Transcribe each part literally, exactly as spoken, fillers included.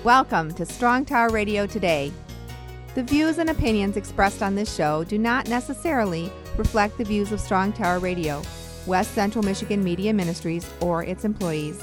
Welcome to Strong Tower Radio Today. The views and opinions expressed on this show do not necessarily reflect the views of Strong Tower Radio, West Central Michigan Media Ministries, or its employees.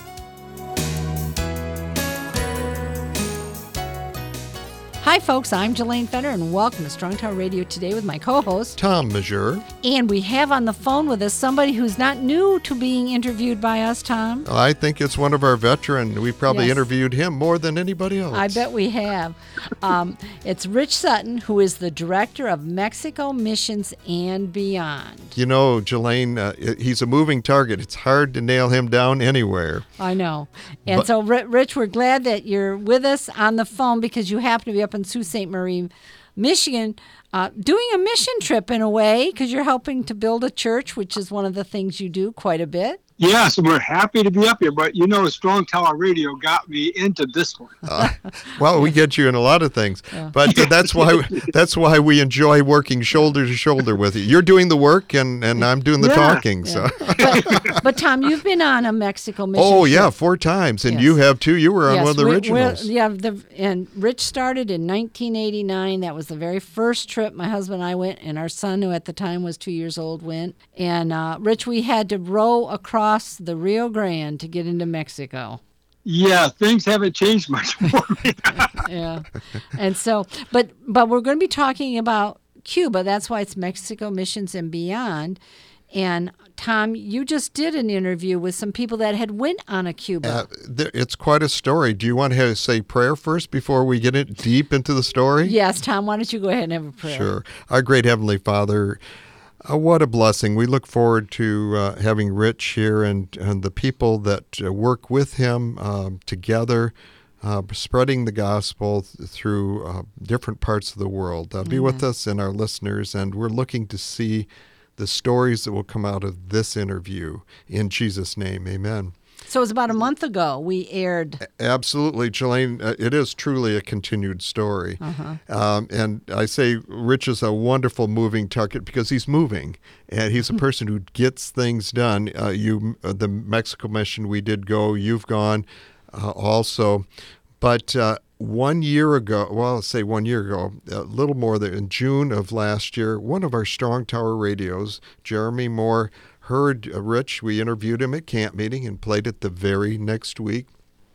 Hi, folks. I'm Jelaine Feder, and welcome to Strong Tower Radio Today with my co-host, Tom Majeur. And we have on the phone with us somebody who's not new to being interviewed by us, Tom. I think it's one of our veterans. We probably Yes. interviewed him more than anybody else. I bet we have. Um, it's Rich Sutton, who is the director of Mexico Missions and Beyond. You know, Jelaine, uh, he's a moving target. It's hard to nail him down anywhere. I know. And But- so, R- Rich, we're glad that you're with us on the phone because you happen to be up in Sault Ste. Marie, Michigan, uh, doing a mission trip in a way because you're helping to build a church, which is one of the things you do quite a bit. Yes, we're happy to be up here, but you know, Strong Tower Radio got me into this one. Uh, well, we get you in a lot of things, Yeah. but uh, that's why that's why we enjoy working shoulder to shoulder with you. You're doing the work, and, and I'm doing the Yeah. talking. So, But, but Tom, you've been on a Mexico mission. oh yeah, trip. four times, and Yes. you have too. You were on Yes, one of the we- we're- originals. Yeah, the, and Rich started in nineteen eighty-nine. That was the very first trip my husband and I went, and our son, who at the time was two years old, went. And uh, Rich, we had to row across the Rio Grande to get into Mexico. Yeah, things haven't changed much for me. Yeah, and so, but but we're going to be talking about Cuba. That's why it's Mexico Missions and Beyond. And Tom, you just did an interview with some people that had went on a Cuba. Uh, there, it's quite a story. Do you want to say prayer first before we get it deep into the story? Yes, Tom, why don't you go ahead and have a prayer? Sure. Our great Heavenly Father, uh, what a blessing. We look forward to uh, having Rich here and, and the people that uh, work with him um, together, uh, spreading the gospel th- through uh, different parts of the world. Uh, be with us and our listeners, and we're looking to see the stories that will come out of this interview. In Jesus' name, amen. So it was about a month ago we aired. Absolutely, Jelaine. Uh, it is truly a continued story. Uh-huh. Um, and I say Rich is a wonderful moving target because he's moving, and he's a person who gets things done. Uh, you, uh, the Mexico mission, we did go. You've gone uh, also. But uh, one year ago, well, let's say one year ago, a little more than in June of last year, one of our Strong Tower radios, Jeremy Moore, heard uh, Rich. We interviewed him at camp meeting and played it the very next week.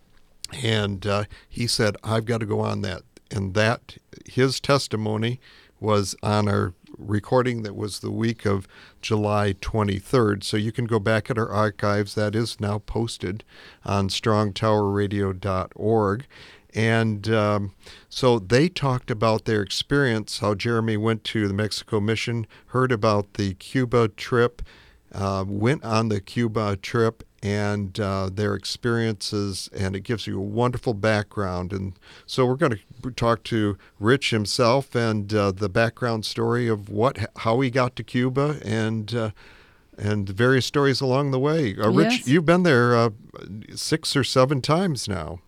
And uh, he said, I've got to go on that. And that, his testimony was on our recording that was the week of July twenty-third. So you can go back at our archives. That is now posted on strong tower radio dot org. And um, so they talked about their experience, how Jeremy went to the Mexico mission, heard about the Cuba trip, uh, went on the Cuba trip, and uh, their experiences, and it gives you a wonderful background. And so we're going to talk to Rich himself and uh, the background story of what, how he got to Cuba, and uh, and various stories along the way. Uh, Rich, Yes. you've been there uh, six or seven times now.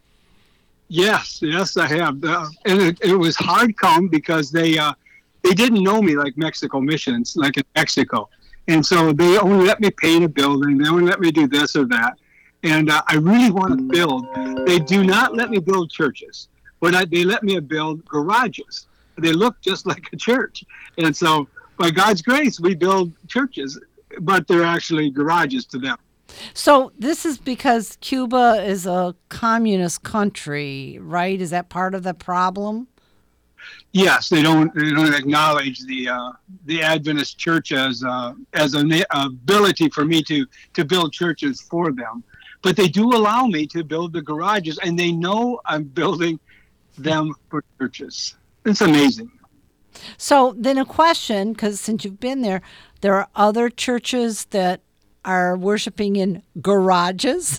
Yes, yes, I have. Uh, and it, it was hard come because they uh, they didn't know me like Mexico Missions, like in Mexico. And so they only let me paint a building. They only let me do this or that. And uh, I really want to build. They do not let me build churches, but I, they let me build garages. They look just like a church. And so by God's grace, we build churches, but they're actually garages to them. So this is because Cuba is a communist country, right? Is that part of the problem? Yes, they don't they don't acknowledge the uh, the Adventist Church as uh, as an ability for me to to build churches for them, but they do allow me to build the garages, and they know I'm building them for churches. It's amazing. So then a question, because since you've been there, there are other churches that are worshiping in garages.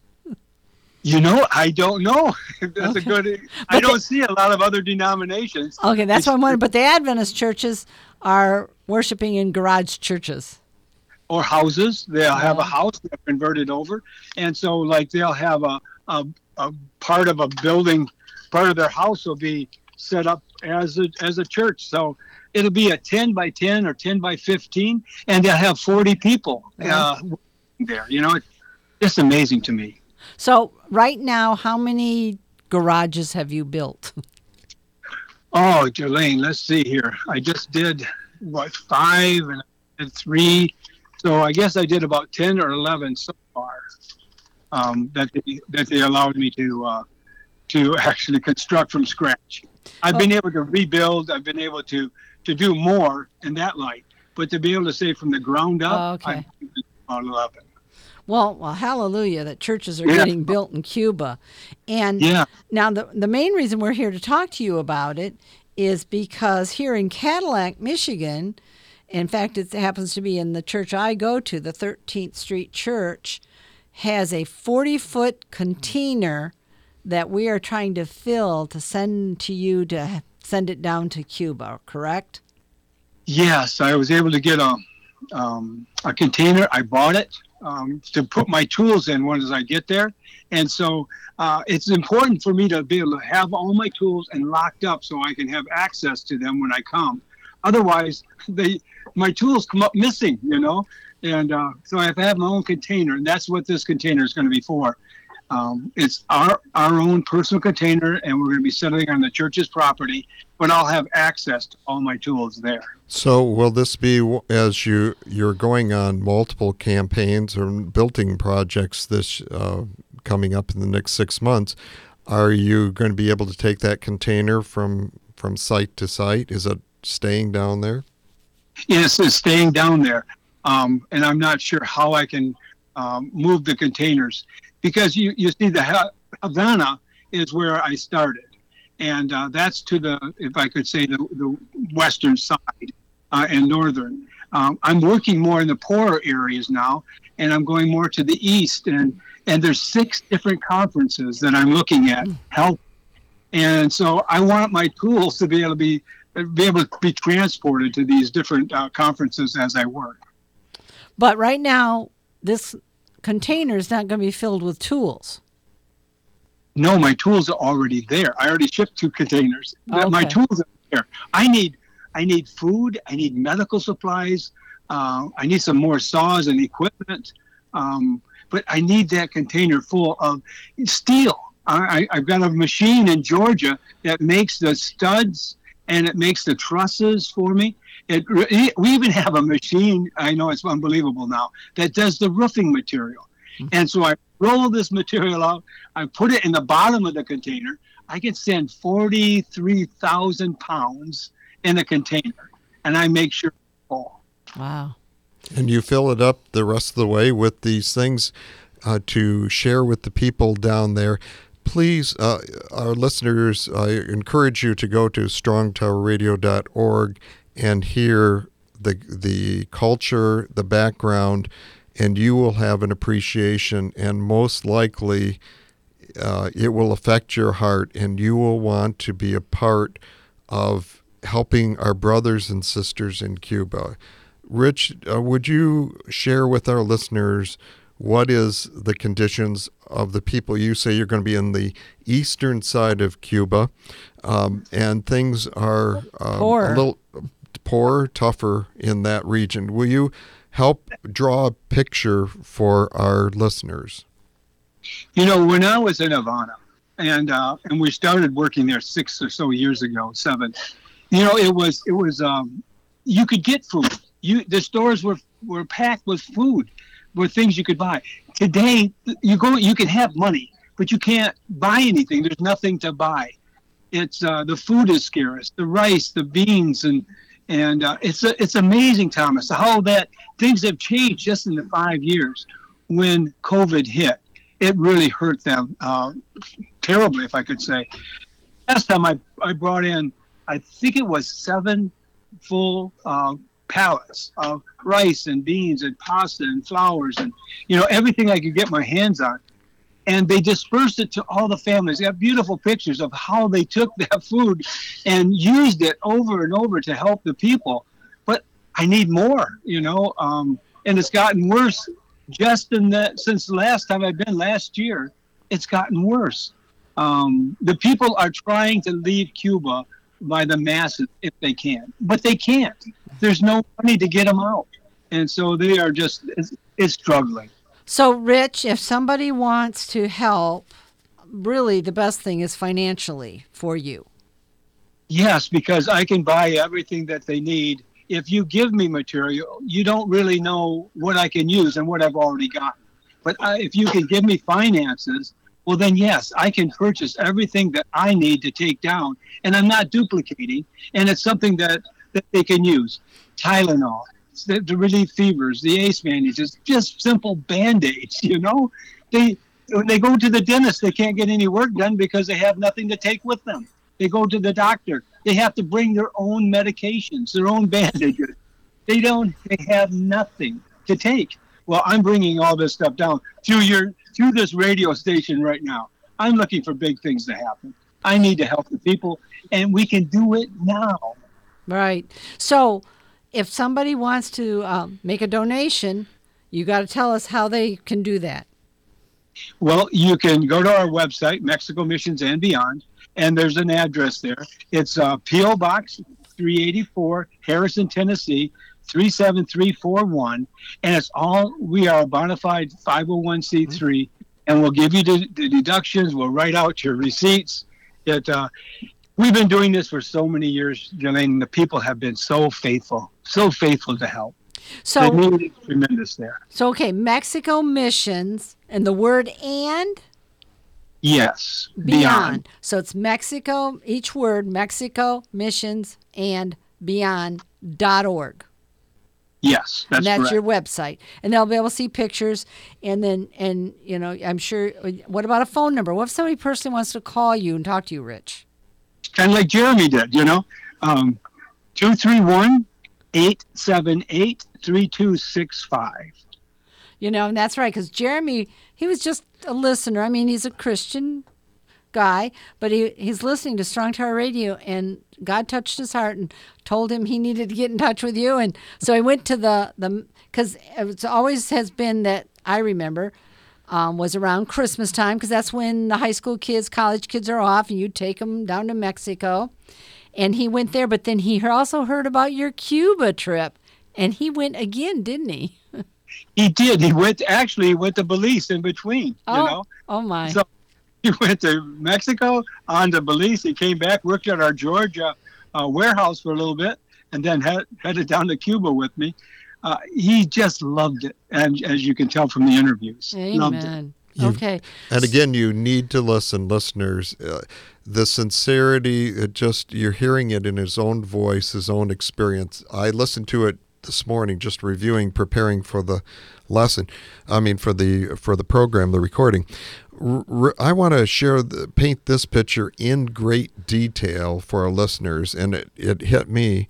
You know, I don't know. That's Okay. a good. But I don't the- see a lot of other denominations. Okay, that's It's- what I'm wondering. But the Adventist churches are worshiping in garage churches. Or houses. They'll have a Yeah. house that's converted over, and so like they'll have a, a a part of a building, part of their house will be set up as a as a church. So it'll be a ten by ten or ten by fifteen, and they'll have forty people uh, there. You know, it's just amazing to me. So right now, how many garages have you built? Oh, Jolene, let's see here. I just did, what, five and I did three. So I guess I did about ten or eleven so far um, that, they, that they allowed me to uh, to actually construct from scratch. I've Oh. been able to rebuild. I've been able to, to do more in that light. But to be able to say from the ground up, Oh, okay. I did about eleven. Well, well, hallelujah that churches are Yeah. getting built in Cuba. And Yeah. now the, the main reason we're here to talk to you about it is because here in Cadillac, Michigan, in fact, it happens to be in the church I go to, the thirteenth Street Church, has a forty-foot container that we are trying to fill to send to you to send it down to Cuba, correct? Yes, I was able to get a um, a container. I bought it um, to put my tools in once I get there, and so uh, it's important for me to be able to have all my tools and locked up so I can have access to them when I come. Otherwise, they my tools come up missing, you know, and uh, so I have to have my own container, and that's what this container is going to be for. Um, it's our our own personal container, and we're going to be settling on the church's property, but I'll have access to all my tools there. So will this be, as you, you're going on multiple campaigns or building projects this uh, coming up in the next six months, are you going to be able to take that container from, from site to site? Is it staying down there? Yes, it's staying down there, um, and I'm not sure how I can um, move the containers because you, you see the Ha- Havana is where I started, and uh, that's to the, if I could say, the, the western side uh, and northern. Um, I'm working more in the poorer areas now, and I'm going more to the east, and and there's six different conferences that I'm looking at help, and so I want my tools to be able to be be able to be transported to these different uh, conferences as I work. But right now, this container is not going to be filled with tools. No, my tools are already there. I already shipped two containers. Okay. My tools are there. I need, I need food. I need medical supplies. Uh, I need some more saws and equipment. Um, but I need that container full of steel. I, I, I've got a machine in Georgia that makes the studs and it makes the trusses for me. It, we even have a machine, I know it's unbelievable now, that does the roofing material. Mm-hmm. And so I roll this material out, I put it in the bottom of the container. I can send forty-three thousand pounds in a container, and I make sure it's full. Wow. And you fill it up the rest of the way with these things uh, to share with the people down there. Please, uh, our listeners, I encourage you to go to strong tower radio dot org and hear the the culture, the background, and you will have an appreciation, and most likely uh, it will affect your heart, and you will want to be a part of helping our brothers and sisters in Cuba. Rich, uh, would you share with our listeners what is the conditions of the people? You say you're going to be in the eastern side of Cuba, um, and things are um, Poor. a little poorer, tougher in that region. Will you help draw a picture for our listeners? You know, when I was in Havana, and uh, and we started working there six or so years ago, seven. You know, it was it was um, you could get food. You the stores were were packed with food, with things you could buy. Today, you go, you can have money, but you can't buy anything. There's nothing to buy. It's uh, the food is scarce, the rice, the beans, and and uh, it's a, it's amazing, Thomas, how that things have changed just in the five years. When COVID hit, it really hurt them uh, terribly, if I could say. Last time I I brought in, I think it was seven full uh, pallets of rice and beans and pasta and flours and, you know, everything I could get my hands on. And they dispersed it to all the families. They have beautiful pictures of how they took that food and used it over and over to help the people. But I need more, you know, um, and it's gotten worse just in that, since the last time I've been last year, it's gotten worse. Um, the people are trying to leave Cuba by the masses if they can, but they can't. There's no money to get them out. And so they are just, it's, it's struggling. So, Rich, if somebody wants to help really the best thing is financially for you. Yes, because I can buy everything that they need. If you give me material, you don't really know what I can use and what I've already gotten. But I, if you can give me finances, well, then yes, I can purchase everything that I need to take down, and I'm not duplicating, and it's something that, that they can use. Tylenol, the, the relief fevers, the ace bandages, just simple Band-Aids, you know? They, when they go to the dentist, they can't get any work done because they have nothing to take with them. They go to the doctor. They have to bring their own medications, their own bandages. They don't. They have nothing to take. Well, I'm bringing all this stuff down through your through this radio station right now. I'm looking for big things to happen. I need to help the people, and we can do it now. Right. So, if somebody wants to um, make a donation, you got to tell us how they can do that. Well, you can go to our website, Mexico Missions and Beyond. And there's an address there. It's uh, P O Box three eighty-four, Harrison, Tennessee, three seven three four one. And it's all, we are a bona fide five oh one c three. And we'll give you the, the deductions. We'll write out your receipts. It, uh, we've been doing this for so many years, Jelaine. The people have been so faithful, so faithful to help. So, the need is tremendous there. So, okay, Mexico Missions and the word and? Yes. Beyond. Beyond. So it's Mexico, each word, Mexico Missions and Beyond dot org. Yes, that's and that's correct. your website. And they'll be able to see pictures. And then, and you know, I'm sure, what about a phone number? What if somebody personally wants to call you and talk to you, Rich? Kind of like Jeremy did, you know, um, two three one, eight seven eight, three two six five. You know, and that's right, because Jeremy, he was just a listener. I mean, he's a Christian guy, but he he's listening to Strong Tower Radio, and God touched his heart and told him he needed to get in touch with you. And so he went to the, the because it always has been that I remember um, was around Christmas time, because that's when the high school kids, college kids are off, and you take them down to Mexico. And he went there, but then he also heard about your Cuba trip, and he went again, didn't he? He did. He went, actually, he went to Belize in between, you oh, know. Oh, my. So he went to Mexico, on to Belize. He came back, worked at our Georgia uh, warehouse for a little bit, and then head, headed down to Cuba with me. Uh, he just loved it, and as you can tell from the interviews. Amen. Okay. And again, you need to listen, listeners. Uh, the sincerity, it just you're hearing it in his own voice, his own experience. I listened to it this morning, just reviewing, preparing for the lesson. I mean, for the for the program, the recording. R- r- I want to share, the, paint this picture in great detail for our listeners, and it, it hit me.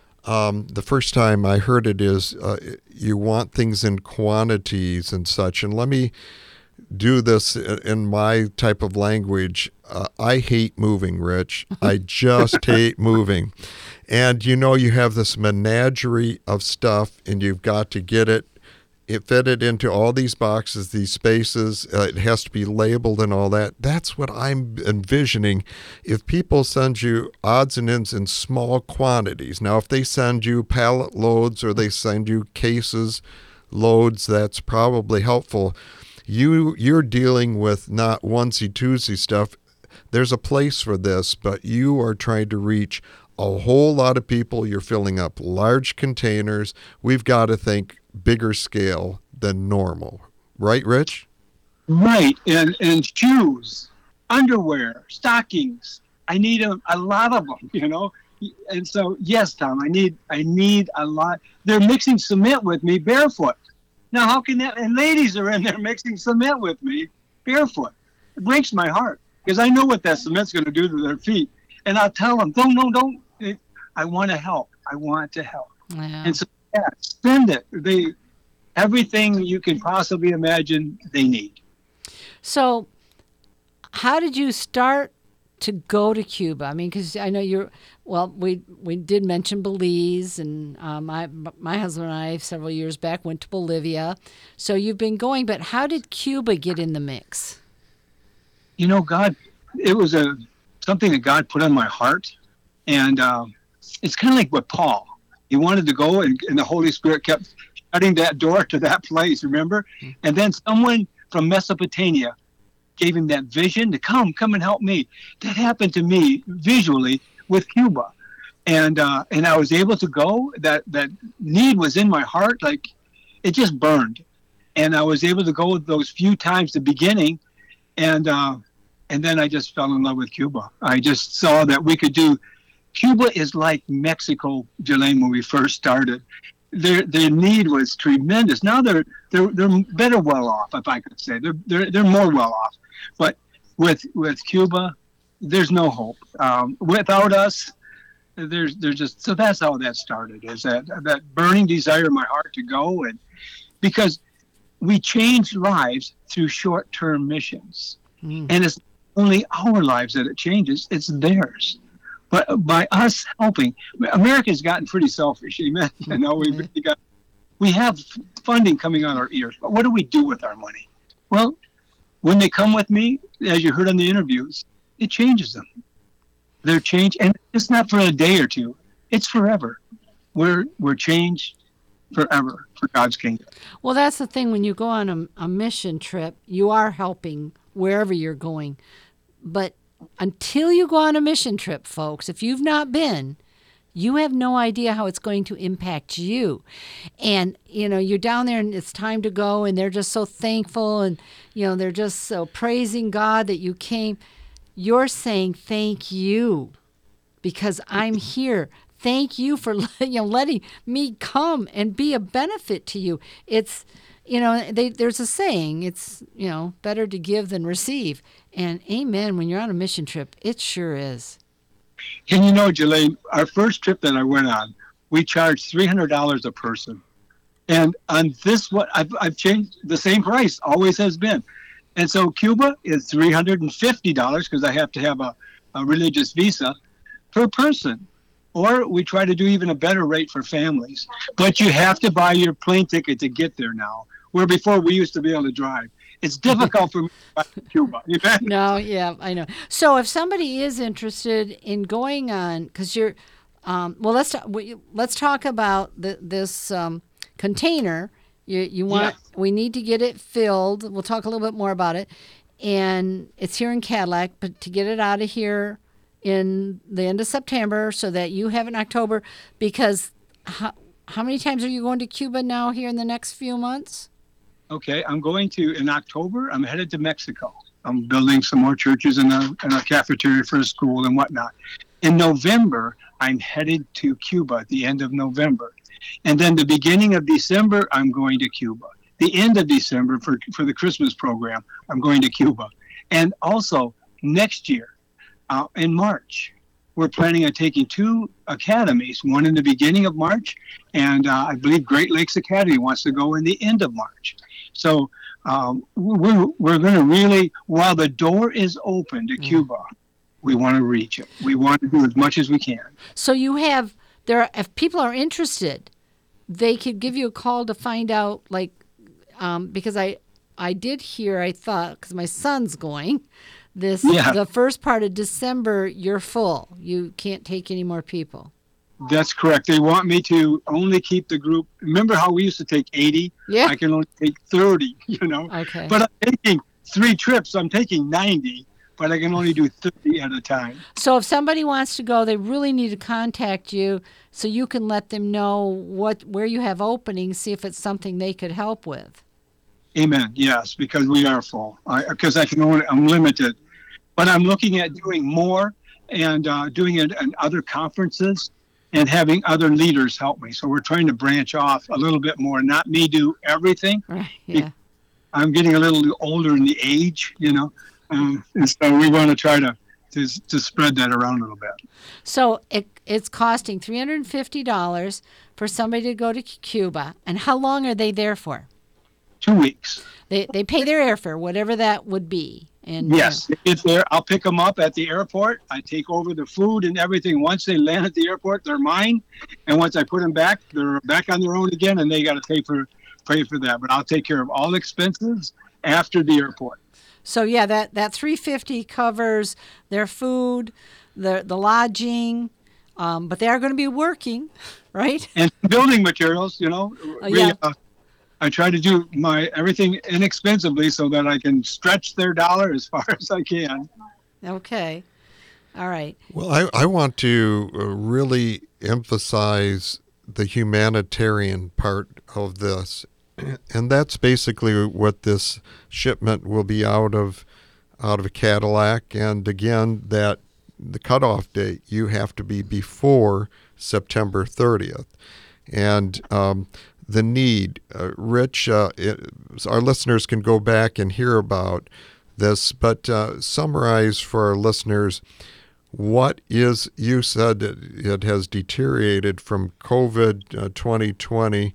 Um, the first time I heard it is uh, you want things in quantities and such. And let me do this in my type of language. Uh, I hate moving, Rich. I just hate moving. And you know, you have this menagerie of stuff, and you've got to get it, it fit it into all these boxes, these spaces. Uh, it has to be labeled and all that. That's what I'm envisioning. If people send you odds and ends in small quantities, now if they send you pallet loads or they send you cases, loads, that's probably helpful. You, you're dealing with not onesie-twosie stuff. There's a place for this, but you are trying to reach a whole lot of people. You're filling up large containers. We've got to think bigger scale than normal. Right, Rich? Right. And and shoes, underwear, stockings. I need a, a lot of them, you know. And so, yes, Tom, I need I need a lot. They're mixing cement with me barefoot. Now, how can that? And ladies are in there mixing cement with me barefoot. It breaks my heart, because I know what that cement's going to do to their feet. And I'll tell them, don't, no, don't. It, I want to help. I want to help. Yeah. And so, yeah, spend it. They, everything you can possibly imagine they need. So how did you start to go to Cuba? I mean, because I know you're, well, we we did mention Belize, and um, my, my husband and I several years back went to Bolivia. So you've been going, but how did Cuba get in the mix? You know, God, it was a something that God put on my heart. And um, it's kind of like with Paul. He wanted to go, and, and the Holy Spirit kept shutting that door to that place, remember? And then someone from Mesopotamia gave him that vision to come, come and help me. That happened to me visually with Cuba. And uh, and I was able to go. That, that need was in my heart. Like, it just burned. And I was able to go those few times, the beginning. And uh, and then I just fell in love with Cuba. I just saw that we could do. Cuba is like Mexico, Jelaine, when we first started. Their their need was tremendous. Now they're they're they're better well off, if I could say. They're they're they're more well off. But with with Cuba, there's no hope. Um, without us, there's there's just so that's how that started. Is that that burning desire in my heart to go, and because we change lives through short-term missions, mm. and it's only our lives that it changes. It's theirs. But by us helping, America's gotten pretty selfish. Amen. You know, we really got, we have funding coming on our ears, but what do we do with our money? Well, when they come with me, as you heard on the interviews, it changes them. They're changed, and it's not for a day or two. It's forever. We're we're changed forever for God's kingdom. Well, that's the thing. When you go on a, a mission trip, you are helping wherever you're going, but until you go on a mission trip, folks, if you've not been, you have no idea how it's going to impact you. And, you know, you're down there and it's time to go, and they're just so thankful, and, you know, they're just so praising God that you came. You're saying thank you because I'm here. Thank you for, you know, letting me come and be a benefit to you. It's, you know, they, there's a saying, it's, you know, better to give than receive. And amen, when you're on a mission trip, it sure is. And you know, Jelaine, our first trip that I went on, we charged three hundred dollars a person. And on this one, I've, I've changed the same price, always has been. And so Cuba is three hundred fifty dollars because I have to have a, a religious visa per person. Or we try to do even a better rate for families. But you have to buy your plane ticket to get there now, where before we used to be able to drive. It's difficult for me to buy Cuba. You know? No, yeah, I know. So if somebody is interested in going on, because you're, um, well, let's we, let's talk about the, this um, container. You you want Yeah. we need to get it filled. We'll talk a little bit more about it, and it's here in Cadillac. But to get it out of here in the end of September, so that you have it in October, because how how many times are you going to Cuba now here in the next few months? Okay, I'm going to, in October, I'm headed to Mexico. I'm building some more churches and a, and a cafeteria for a school and whatnot. In November, I'm headed to Cuba at the end of November. And then the beginning of December, I'm going to Cuba. The end of December, for, for the Christmas program, I'm going to Cuba. And also, next year, uh, in March, we're planning on taking two academies, one in the beginning of March, and uh, I believe Great Lakes Academy wants to go in the end of March. So um, we're, we're going to really, while the door is open to Cuba, we want to reach it. We want to do as much as we can. So you have, there. Are, if people are interested, they could give you a call to find out, like, um, because I, I did hear, I thought, because my son's going, this Yeah. the first part of December, you're full. You can't take any more people. That's correct. They want me to only keep the group. Remember how we used to take eighty? Yeah. I can only take thirty, you know. Okay. But I'm taking three trips. I'm taking ninety, but I can only do thirty at a time. So if somebody wants to go, they really need to contact you so you can let them know what where you have openings, see if it's something they could help with. Amen. Yes, because we are full. Because I, I can only, I'm limited. But I'm looking at doing more and uh, doing it in other conferences and having other leaders help me. So we're trying to branch off a little bit more, not me do everything. Right. Yeah. I'm getting a little older in the age, you know, um, and so we want to try to, to to spread that around a little bit. So it it's costing three hundred fifty dollars for somebody to go to Cuba. And how long are they there for? Two weeks. They they pay their airfare, whatever that would be. And yes, uh, if they're, I'll pick them up at the airport. I take over the food and everything. Once they land at the airport, they're mine. And once I put them back, they're back on their own again, and they got to pay for pay for that. But I'll take care of all expenses after the airport. So yeah, that that three hundred fifty dollars covers their food, the the lodging, um, but they are going to be working, right? And building materials, you know. Oh, we, yeah. uh, I try to do my everything inexpensively so that I can stretch their dollar as far as I can. Okay. All right. Well, I, I want to uh, really emphasize the humanitarian part of this. And that's basically what this shipment will be out of out of Cadillac. And again, that the cutoff date, you have to be before September thirtieth. And um, the need, uh, Rich, uh, it, our listeners can go back and hear about this, but uh, summarize for our listeners, what is, you said that it has deteriorated from COVID uh, twenty twenty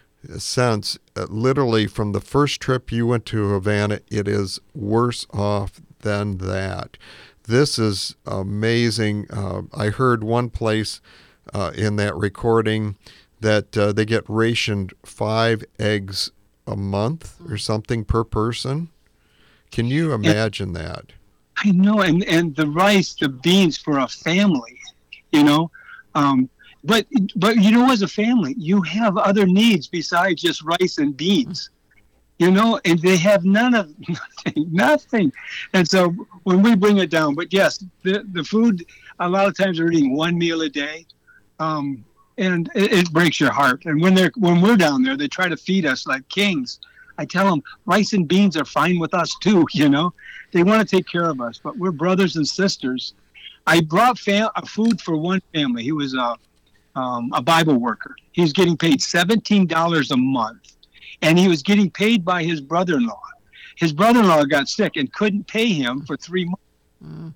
since, uh, literally from the first trip you went to Havana, it is worse off than that. This is amazing. Uh, I heard one place uh, in that recording that uh, they get rationed five eggs a month or something per person. Can you imagine that? I know, and, and the rice, the beans for a family, you know. Um, but but you know, as a family, you have other needs besides just rice and beans, you know, and they have none of nothing, nothing. And so when we bring it down, but yes, the the food, a lot of times they're eating one meal a day. Um, And it, it breaks your heart. And when they're when we're down there, they try to feed us like kings. I tell them rice and beans are fine with us too. You know, they want to take care of us, but we're brothers and sisters. I brought fam- food for one family. He was a um, a Bible worker. He was getting paid seventeen dollars a month, and he was getting paid by his brother-in-law. His brother-in-law got sick and couldn't pay him for three months. Mm.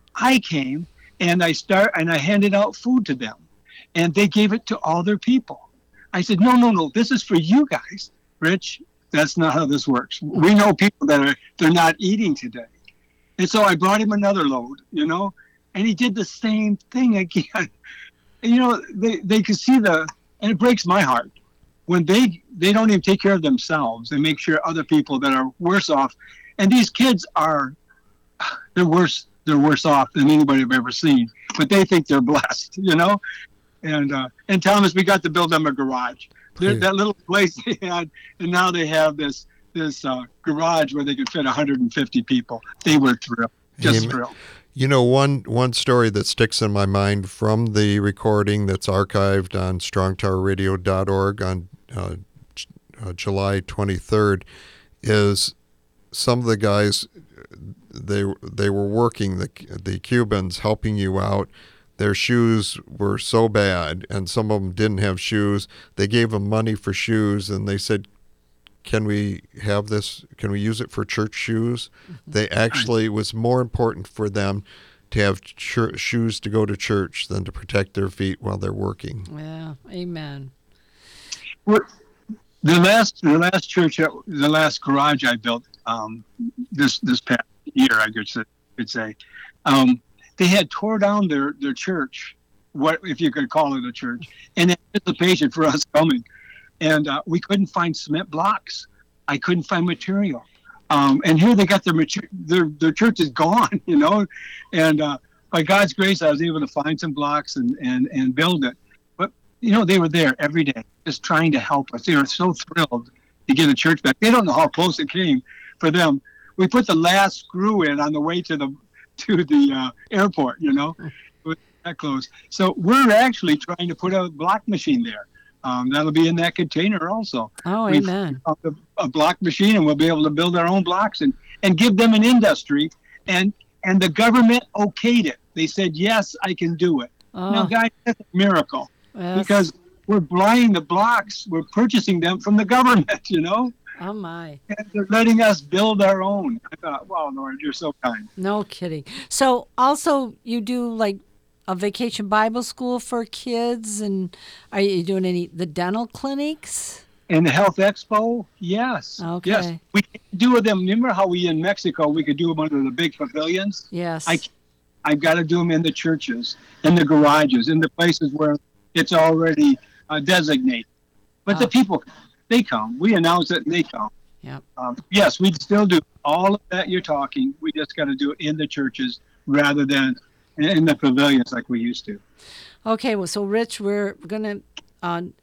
I came and I start and I handed out food to them. And they gave it to all their people. I said, no, no, no, this is for you guys. Rich, that's not how this works. We know people that are, they're not eating today. And so I brought him another load, you know, and he did the same thing again. And, you know, they, they could see the, and it breaks my heart. When they, they don't even take care of themselves, they make sure other people that are worse off. And these kids are, they're worse, they're worse off than anybody I've ever seen. But they think they're blessed, you know. And uh, and Thomas, we got to build them a garage. That little place they had, and now they have this this uh, garage where they could fit one hundred fifty people. They were thrilled, just Amen. thrilled. You know, one one story that sticks in my mind from the recording that's archived on strong tower radio dot org on uh, uh, July twenty-third is some of the guys, they they were working, the the Cubans, helping you out. Their shoes were so bad, and some of them didn't have shoes. They gave them money for shoes, and they said, can we have this? Can we use it for church shoes? Mm-hmm. They actually, it was more important for them to have ch- shoes to go to church than to protect their feet while they're working. Yeah, amen. Well, the last, the last church, the last garage I built um, this this past year, I could say, could say um, they had tore down their, their church, what if you could call it a church, in anticipation for us coming. And uh, we couldn't find cement blocks. I couldn't find material. Um, and here they got their, mater- their their church is gone, you know. And uh, by God's grace, I was able to find some blocks and, and, and build it. But, you know, they were there every day just trying to help us. They were so thrilled to get a church back. They don't know how close it came for them. We put the last screw in on the way to the to the uh, airport, you know. It was that close. So we're actually trying to put a block machine there. Um, that'll be in that container also. Oh, We've amen. A, a block machine, and we'll be able to build our own blocks and, and give them an industry. And and the government okayed it. They said, yes, I can do it. Oh. Now, guys, that's a miracle. Yes. Because we're buying the blocks. We're purchasing them from the government, you know. Oh, my. And they're letting us build our own. I thought, wow, Lord, you're so kind. No kidding. So also you do like a vacation Bible school for kids, and are you doing any, the dental clinics? And the Health Expo, yes. Okay. Yes. We can do them. Remember how we in Mexico, we could do them under the big pavilions? Yes. I, I've got to do them in the churches, in the garages, in the places where it's already uh, designated. But Oh. the people, they come. We announce it and they come. Yep. Um, yes, we still do all of that you're talking. We just got to do it in the churches rather than in the pavilions like we used to. Okay, well, so Rich, we're going to uh,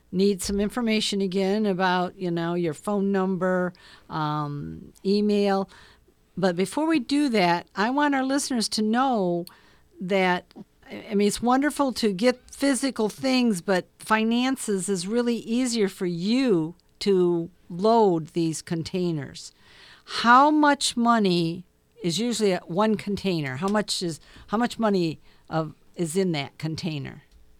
need some information again about, you know, your phone number, um, email. But before we do that, I want our listeners to know that, I mean, it's wonderful to get physical things, but finances is really easier for you to load these containers. How much money is usually at one container? How much is how much money of is in that container?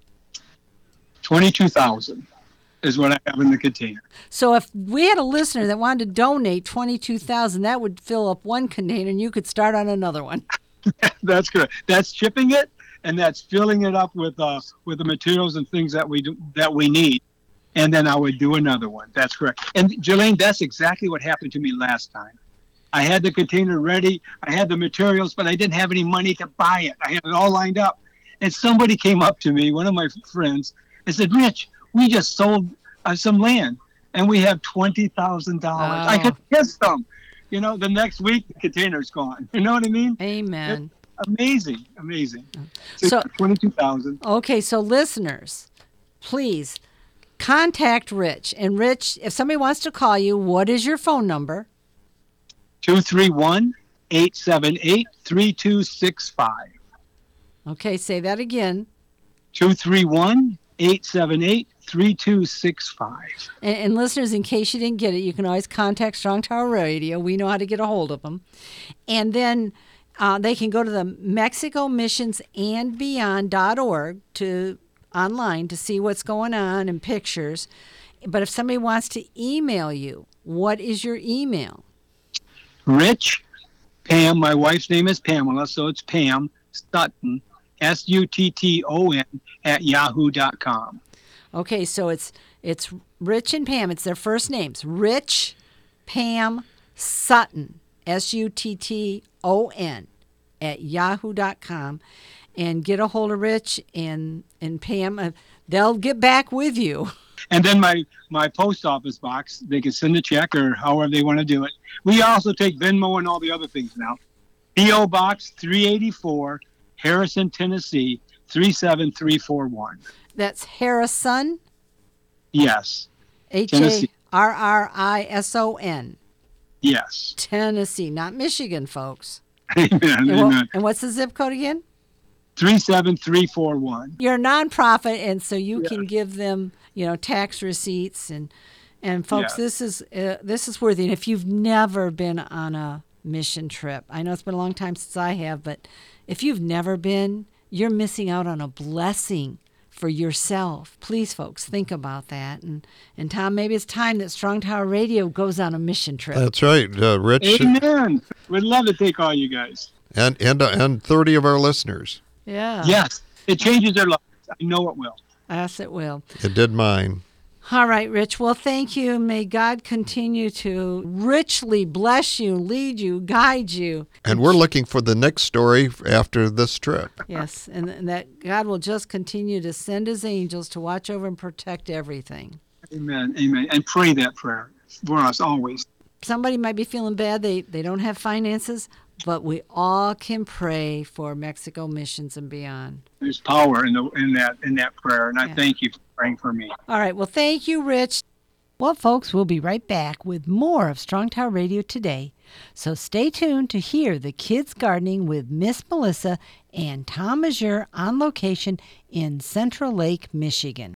twenty-two thousand is what I have in the container. So if we had a listener that wanted to donate twenty-two thousand, that would fill up one container and you could start on another one. That's correct. That's shipping it, and that's filling it up with uh with the materials and things that we do, that we need. And then I would do another one. That's correct. And Jelaine, that's exactly what happened to me last time. I had the container ready. I had the materials, but I didn't have any money to buy it. I had it all lined up. And somebody came up to me, one of my friends, and said, Rich, we just sold uh, some land and we have twenty thousand dollars. Oh. I could get some. You know, the next week, the container's gone. You know what I mean? Amen. It's amazing, amazing. So, so twenty-two thousand. Okay, so listeners, please contact Rich. And Rich, if somebody wants to call you, what is your phone number? two three one, eight seven eight, three two six five. Okay, say that again. two three one, eight seven eight, three two six five. And, and listeners, in case you didn't get it, you can always contact Strong Tower Radio. We know how to get a hold of them. And then uh, they can go to the Mexico Missions and Beyond dot org to online to see what's going on and pictures. But if somebody wants to email you, what is your email? Rich, Pam, my wife's name is Pamela, so it's Pam Sutton, S U T T O N, at yahoo dot com. Okay, so it's it's Rich and Pam. It's their first names. Rich, Pam, Sutton, S U T T O N, at yahoo dot com. And get a hold of Rich and, and Pam. Uh, they'll get back with you. And then my, my post office box, they can send a check or however they want to do it. We also take Venmo and all the other things now. P O Box three eighty-four, Harrison, Tennessee, three seven three four one. That's Harrison? Yes. H A R R I S O N. Yes. Tennessee, not Michigan, folks. Amen. And, Amen. what, and what's the zip code again? three seven three four one. You're a nonprofit, and so you Yeah. can give them, you know, tax receipts and and folks, Yeah. this is uh, this is worthy. And if you've never been on a mission trip, I know it's been a long time since I have, but if you've never been, you're missing out on a blessing for yourself. Please, folks, think about that. And and Tom, maybe it's time that Strong Tower Radio goes on a mission trip. That's right, uh, Rich. Amen. We'd love to take all you guys. And and uh, and thirty of our listeners. Yeah. Yes. It changes their lives. I know it will. Yes, it will. It did mine. All right, Rich. Well, thank you. May God continue to richly bless you, lead you, guide you. And we're looking for the next story after this trip. Yes, and, and that God will just continue to send his angels to watch over and protect everything. Amen. Amen. And pray that prayer for us always. Somebody might be feeling bad. They, they don't have finances, but we all can pray for Mexico Missions and Beyond. There's power in the in that in that prayer, and I Yeah. thank you for praying for me. All right. Well, thank you, Rich. Well, folks, we'll be right back with more of Strong Tower Radio today. So stay tuned to hear the Kids Gardening with Miss Melissa and Tom Azure on location in Central Lake, Michigan.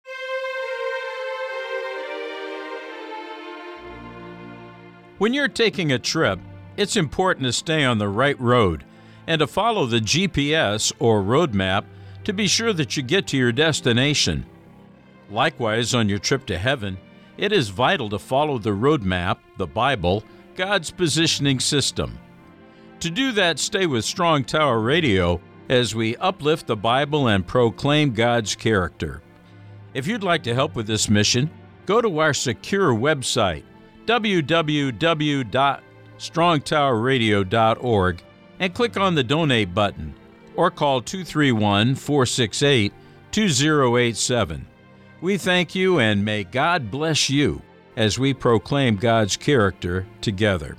When you're taking a trip, it's important to stay on the right road and to follow the G P S or road map to be sure that you get to your destination. Likewise, on your trip to heaven, it is vital to follow the road map, the Bible, God's positioning system. To do that, stay with Strong Tower Radio as we uplift the Bible and proclaim God's character. If you'd like to help with this mission, go to our secure website, w w w dot strong tower radio dot org, and click on the Donate button, or call two three one, four six eight, two zero eight seven. We thank you, and may God bless you as we proclaim God's character together.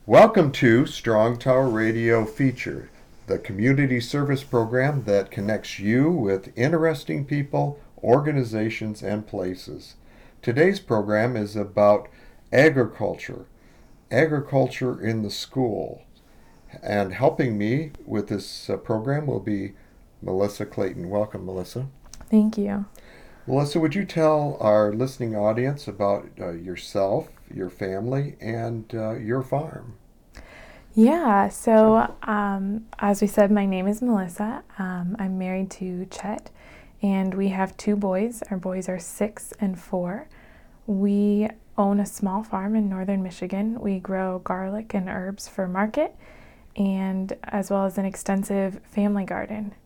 Welcome to Strong Tower Radio Feature, the community service program that connects you with interesting people, organizations, and places. Today's program is about agriculture, agriculture in the school. And helping me with this uh, program will be Melissa Clayton. Welcome, Melissa. Thank you. Melissa, would you tell our listening audience about uh, yourself, your family, and uh, your farm? Yeah, so um, as we said, my name is Melissa. Um, I'm married to Chet, and we have two boys. Our boys are six and four. We own a small farm in northern Michigan. We grow garlic and herbs for market, and as well as an extensive family garden.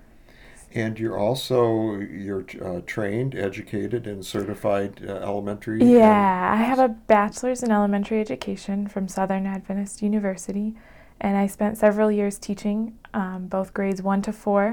And you're also, you're uh, trained, educated, and certified uh, elementary? Yeah, I have a bachelor's in elementary education from Southern Adventist University, and I spent several years teaching um, both grades one to four,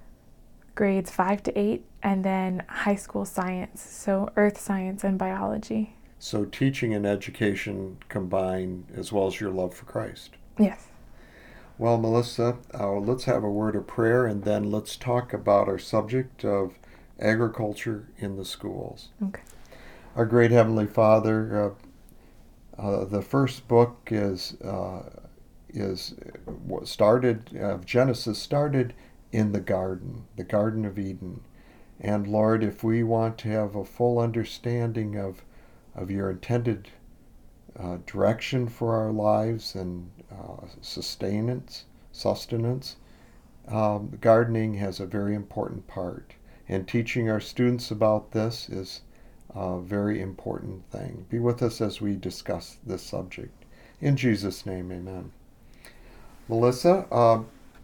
grades five to eight, and then high school science, so earth science and biology. So teaching and education combined, as well as your love for Christ. Yes. Well, Melissa, uh, let's have a word of prayer, and then let's talk about our subject of agriculture in the schools. Okay. Our great Heavenly Father, uh, uh, the first book is uh, is what started of uh, Genesis started in the garden, the Garden of Eden. And Lord, if we want to have a full understanding of of your intended uh, direction for our lives and uh, sustenance, sustenance, um, gardening has a very important part. And teaching our students about this is a very important thing. Be with us as we discuss this subject. In Jesus' name, amen. Melissa, uh,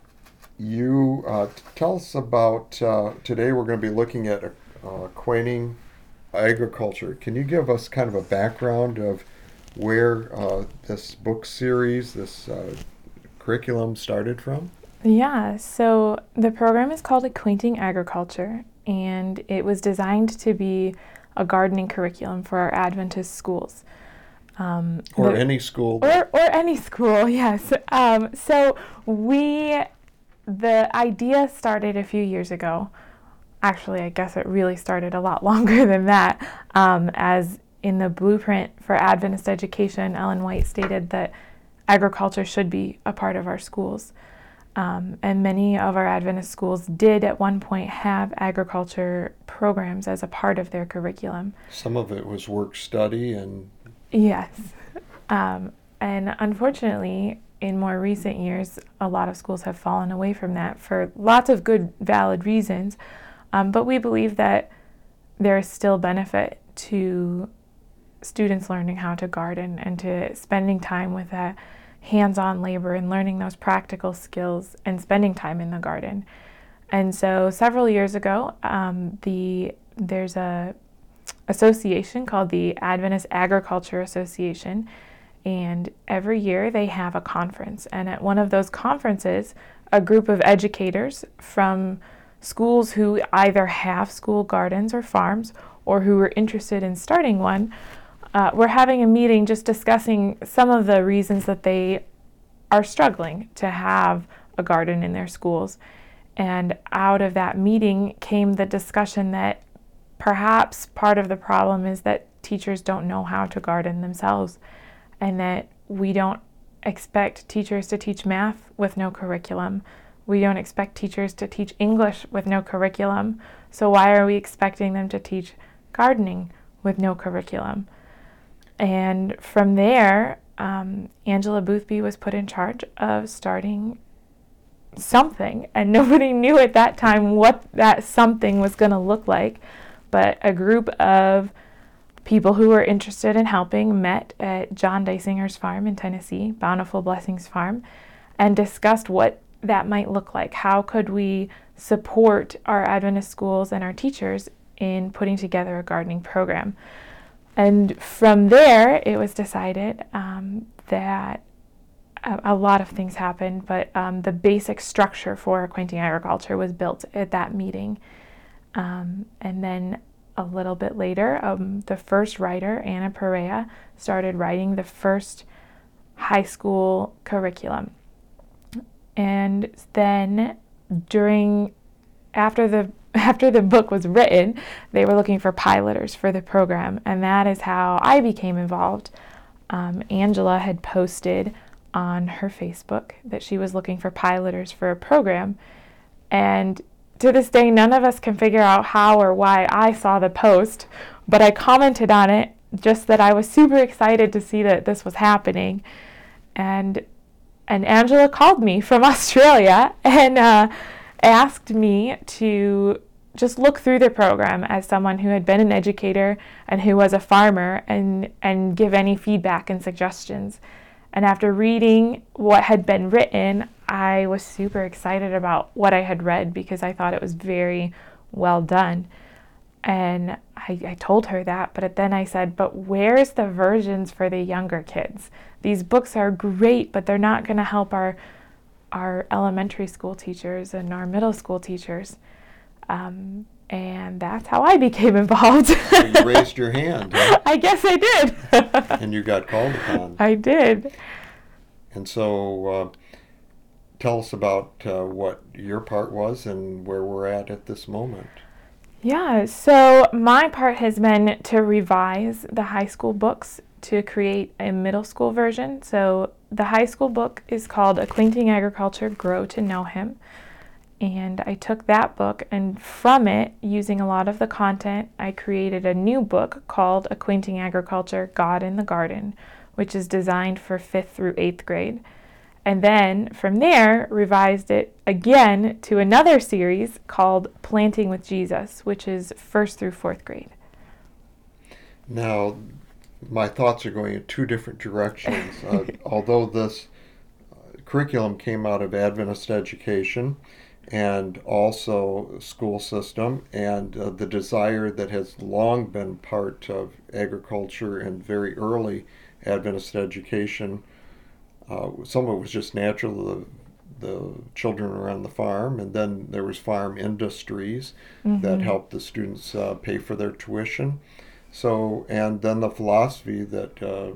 you uh, tell us about, uh, today we're going to be looking at uh, acquainting agriculture. Can you give us kind of a background of where uh, this book series, this uh, curriculum started from? Yeah, so the program is called Acquainting Agriculture, and it was designed to be a gardening curriculum for our Adventist schools. Um, or the, any school. Or, or any school, yes. Um, so we, the idea started a few years ago. Actually, I guess it really started a lot longer than that, um, as in the blueprint for Adventist education, Ellen White stated that agriculture should be a part of our schools. Um, and many of our Adventist schools did at one point have agriculture programs as a part of their curriculum. Some of it was work study and... Yes. Um, and unfortunately, in more recent years, a lot of schools have fallen away from that for lots of good, valid reasons. Um, but we believe that there is still benefit to students learning how to garden and to spending time with that hands-on labor and learning those practical skills and spending time in the garden. And so several years ago, um, the there's a association called the Adventist Agriculture Association, and every year they have a conference. And at one of those conferences, a group of educators from schools who either have school gardens or farms or who are interested in starting one, uh, we're having a meeting just discussing some of the reasons that they are struggling to have a garden in their schools. And out of that meeting came the discussion that perhaps part of the problem is that teachers don't know how to garden themselves, and that we don't expect teachers to teach math with no curriculum. We don't expect teachers to teach English with no curriculum. So why are we expecting them to teach gardening with no curriculum? And from there, um, Angela Boothby was put in charge of starting something, and nobody knew at that time what that something was going to look like. But a group of people who were interested in helping met at John Dysinger's farm in Tennessee, Bountiful Blessings Farm, and discussed what that might look like. How could we support our Adventist schools and our teachers in putting together a gardening program? And from there, it was decided um, that a, a lot of things happened, but um, the basic structure for Acquainting Agriculture was built at that meeting. Um, and then a little bit later, um, the first writer, Anna Perea, started writing the first high school curriculum. And then during, after the after the book was written, they were looking for piloters for the program, and that is how I became involved. Um, Angela had posted on her Facebook that she was looking for piloters for a program, and to this day, none of us can figure out how or why I saw the post, but I commented on it, just that I was super excited to see that this was happening. And and Angela called me from Australia and uh, asked me to just look through the program as someone who had been an educator and who was a farmer, and, and give any feedback and suggestions. And after reading what had been written, I was super excited about what I had read because I thought it was very well done. And I, I told her that, but then I said, but where's the versions for the younger kids? These books are great, but they're not going to help our our elementary school teachers and our middle school teachers. Um, and that's how I became involved. So you raised your hand. Huh? I guess I did. And you got called upon. I did. And so uh, tell us about uh, what your part was and where we're at at this moment. Yeah, so my part has been to revise the high school books to create a middle school version. So the high school book is called Acquainting Agriculture, Grow to Know Him. And I took that book, and from it, using a lot of the content, I created a new book called Acquainting Agriculture, God in the Garden, which is designed for fifth through eighth grade. And then from there, revised it again to another series called Planting with Jesus, which is first through fourth grade. Now, my thoughts are going in two different directions. Uh, although this uh, curriculum came out of Adventist education and also school system, and uh, the desire that has long been part of agriculture and very early Adventist education, uh, some of it was just natural. The, the children were on the farm, and then there was farm industries mm-hmm. that helped the students uh, pay for their tuition. So, and then the philosophy that uh,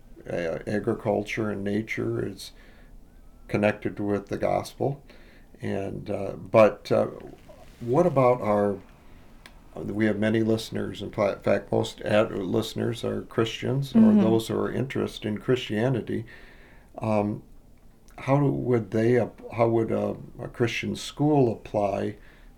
agriculture and nature is connected with the gospel. And uh, but uh, what about our? We have many listeners. In fact, most ad- listeners are Christians mm-hmm. or those who are interested in Christianity. Um, how would they? How would a, a Christian school apply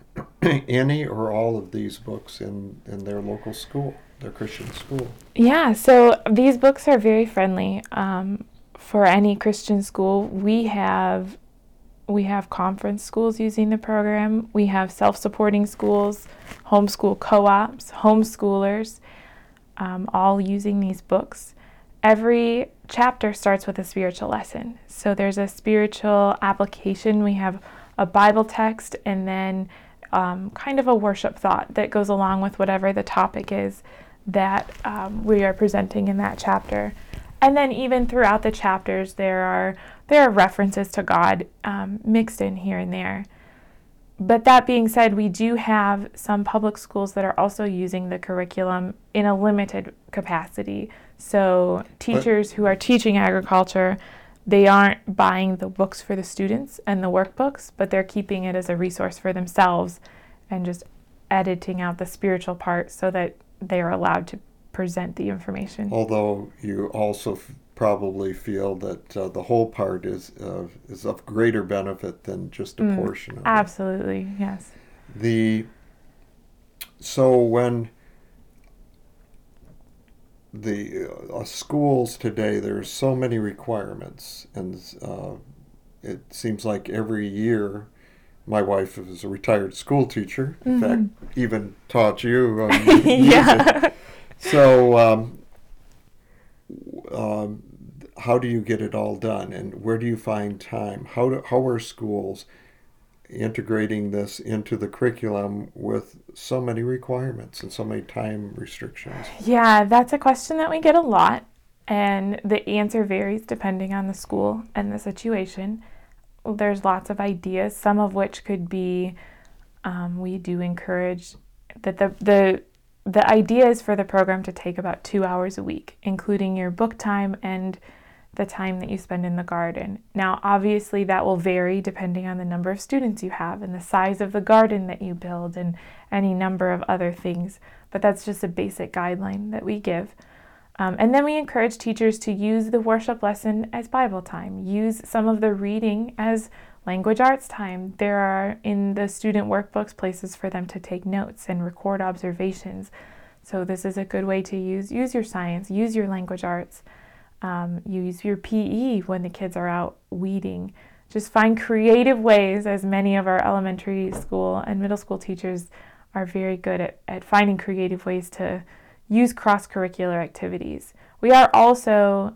any or all of these books in, in their local school, their Christian school? Yeah, so these books are very friendly um, for any Christian school. We have we have conference schools using the program. We have self-supporting schools, homeschool co-ops, homeschoolers, um, all using these books. Every chapter starts with a spiritual lesson. So there's a spiritual application. We have a Bible text and then um, kind of a worship thought that goes along with whatever the topic is that um, we are presenting in that chapter. And then even throughout the chapters, there are there are references to God um, mixed in here and there. But that being said, we do have some public schools that are also using the curriculum in a limited capacity. So teachers but, who are teaching agriculture, they aren't buying the books for the students and the workbooks, but they're keeping it as a resource for themselves and just editing out the spiritual part so that they are allowed to present the information. Although you also f- probably feel that uh, the whole part is uh, is of greater benefit than just a mm, portion of absolutely, it. Absolutely, yes. The so when the uh, schools today, there's so many requirements, and uh, it seems like every year. My wife is a retired school teacher. In mm-hmm. fact, even taught you. Um, yeah. So, um, um, how do you get it all done, and where do you find time? How do, how are schools integrating this into the curriculum with so many requirements and so many time restrictions? Yeah, that's a question that we get a lot, and the answer varies depending on the school and the situation. There's lots of ideas, some of which could be, um, we do encourage that the the The idea is for the program to take about two hours a week, including your book time and the time that you spend in the garden. Now, obviously, that will vary depending on the number of students you have and the size of the garden that you build and any number of other things, but that's just a basic guideline that we give. Um, and then we encourage teachers to use the worship lesson as Bible time, use some of the reading as language arts time. There are in the student workbooks places for them to take notes and record observations. So this is a good way to use, use your science, use your language arts. Um, use your P E when the kids are out weeding. Just find creative ways, as many of our elementary school and middle school teachers are very good at, at finding creative ways to use cross-curricular activities. We are also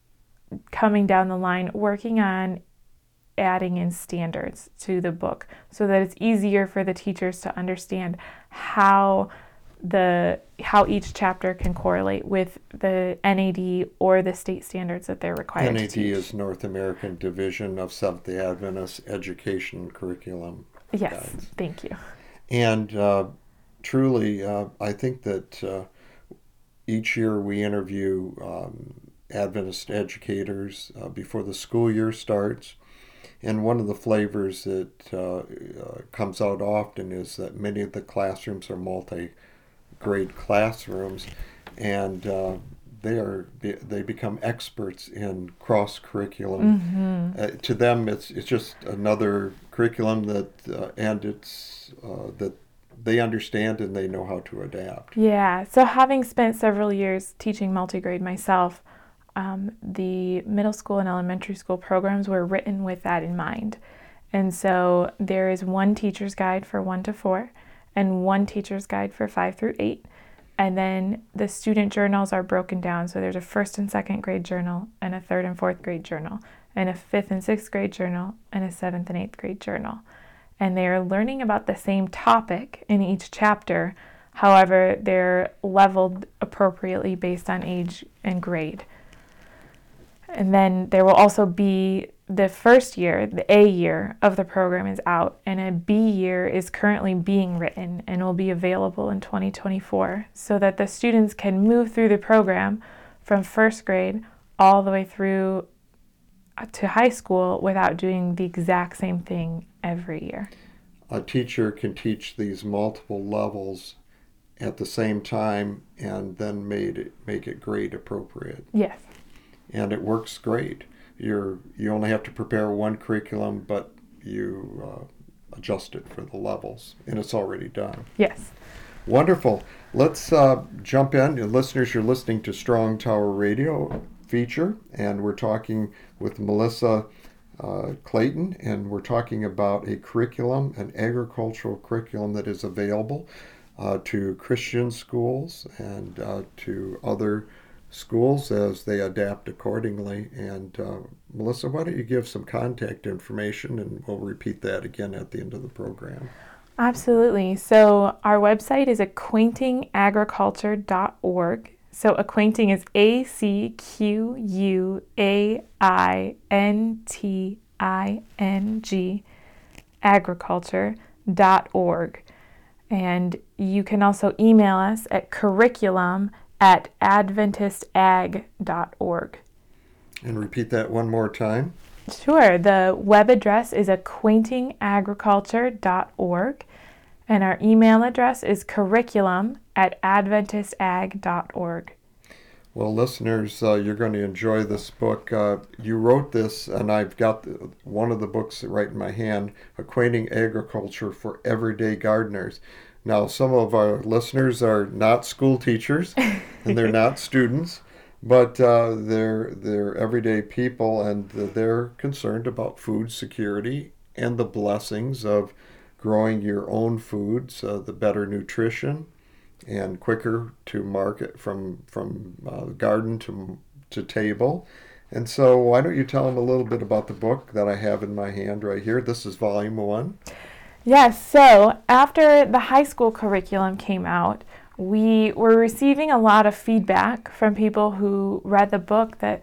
coming down the line working on adding in standards to the book so that it's easier for the teachers to understand how the how each chapter can correlate with the N A D or the state standards that they're required to teach. N A D is North American Division of Seventh-day Adventist Education Curriculum Yes, Guides. Thank you. And uh, truly, uh, I think that uh, each year we interview um, Adventist educators uh, before the school year starts. And one of the flavors that uh, uh, comes out often is that many of the classrooms are multi grade classrooms, and uh, they are they become experts in cross curriculum. Mm-hmm. Uh, to them, it's it's just another curriculum that uh, and it's uh, that they understand and they know how to adapt. Yeah. So having spent several years teaching multigrade myself, um, the middle school and elementary school programs were written with that in mind, and so there is one teacher's guide for one to four. And one teacher's guide for five through eight. And then the student journals are broken down. So there's a first and second grade journal and a third and fourth grade journal and a fifth and sixth grade journal and a seventh and eighth grade journal. And they are learning about the same topic in each chapter. However, they're leveled appropriately based on age and grade. And then there will also be the first year, the A year of the program is out, and a B year is currently being written and will be available in twenty twenty-four so that the students can move through the program from first grade all the way through to high school without doing the exact same thing every year. A teacher can teach these multiple levels at the same time and then made it, make it grade appropriate. Yes. And it works great. You're you only have to prepare one curriculum, but you uh, adjust it for the levels, and it's already done. Yes. Wonderful. Let's uh, jump in. And listeners, you're listening to Strong Tower Radio feature, and we're talking with Melissa uh, Clayton, and we're talking about a curriculum, an agricultural curriculum that is available uh, to Christian schools and uh, to other schools as they adapt accordingly. And uh, Melissa, why don't you give some contact information, and we'll repeat that again at the end of the program. Absolutely. So our website is acquainting agriculture dot org. So acquainting is A C Q U A I N T I N G, agriculture dot org. And you can also email us at curriculum at adventist ag dot org. And repeat that one more time. Sure. The web address is acquainting agriculture dot org, and our email address is curriculum at adventist ag dot org. Well, listeners, uh, you're going to enjoy this book. Uh, you wrote this, and I've got the, one of the books right in my hand, Acquainting Agriculture for Everyday Gardeners. Now, some of our listeners are not school teachers, and they're not students, but uh, they're they're everyday people, and they're concerned about food security and the blessings of growing your own foods, uh, the better nutrition, and quicker to market from from uh, garden to to table. And so, why don't you tell them a little bit about the book that I have in my hand right here? This is volume one. Yes, so after the high school curriculum came out, we were receiving a lot of feedback from people who read the book that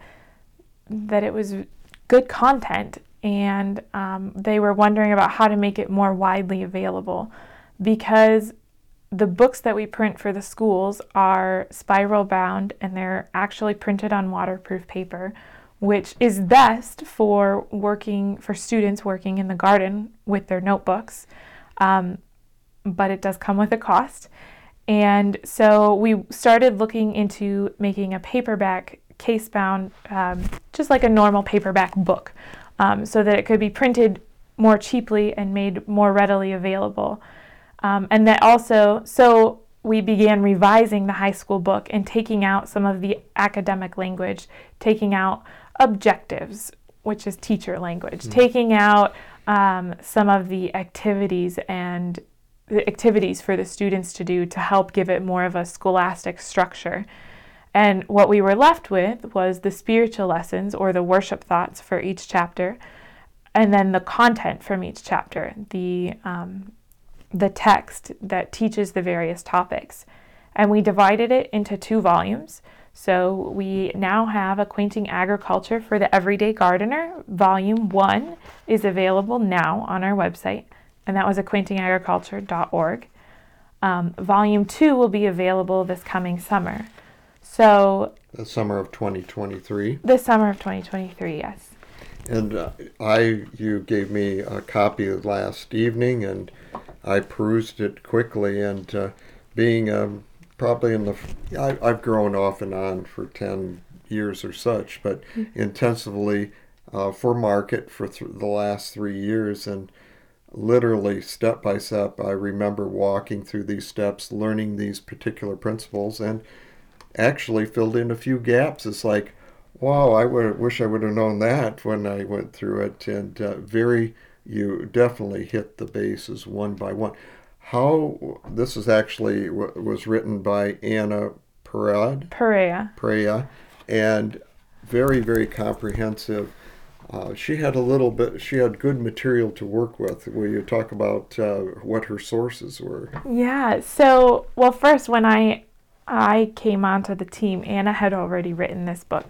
that it was good content, and um, they were wondering about how to make it more widely available, because the books that we print for the schools are spiral bound and they're actually printed on waterproof paper, which is best for working for students working in the garden with their notebooks, um, but it does come with a cost. And so we started looking into making a paperback case-bound, um, just like a normal paperback book, um, so that it could be printed more cheaply and made more readily available. Um, and that also, so we began revising the high school book and taking out some of the academic language, taking out objectives, which is teacher language, mm-hmm. taking out um, some of the activities and the activities for the students to do to help give it more of a scholastic structure. And what we were left with was the spiritual lessons or the worship thoughts for each chapter, and then the content from each chapter, the um, the text that teaches the various topics. And we divided it into two volumes. So we now have Acquainting Agriculture for the Everyday Gardener. Volume one is available now on our website, and that was acquainting agriculture dot org. Um, volume two will be available this coming summer. So the summer of twenty twenty-three. The summer of twenty twenty-three, yes. And uh, I, you gave me a copy last evening, and I perused it quickly. And uh, being um, probably in the, I, I've grown off and on for ten years or such, but mm-hmm. intensively uh, for market for th- the last three years, and literally step by step, I remember walking through these steps, learning these particular principles, and actually filled in a few gaps. It's like, wow, I would, wish I would have known that when I went through it. And uh, very, you definitely hit the bases one by one. How, this is actually, w- was written by Anna Perea. Perea. Perea. And very, very comprehensive. Uh, she had a little bit, she had good material to work with. Will you talk about uh, what her sources were? Yeah, so, well, first, when I, I came onto the team, Anna had already written this book.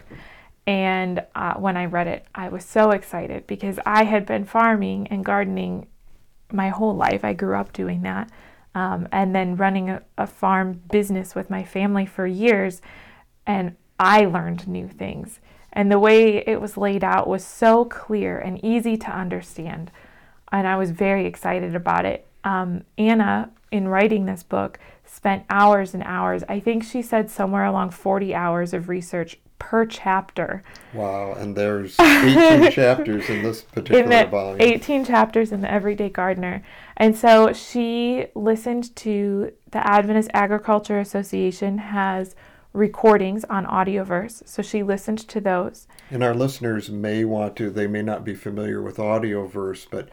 And uh, when I read it, I was so excited because I had been farming and gardening my whole life. I grew up doing that. Um, and then running a, a farm business with my family for years. And I learned new things. And the way it was laid out was so clear and easy to understand. And I was very excited about it. Um, Anna, in writing this book, spent hours and hours. I think she said somewhere along forty hours of research per chapter. Wow, and there's eighteen chapters in this particular in the volume. eighteen chapters in the Everyday Gardener. And so she listened to the Adventist Agriculture Association has recordings on Audioverse, so she listened to those. And our listeners may want to, they may not be familiar with Audioverse, but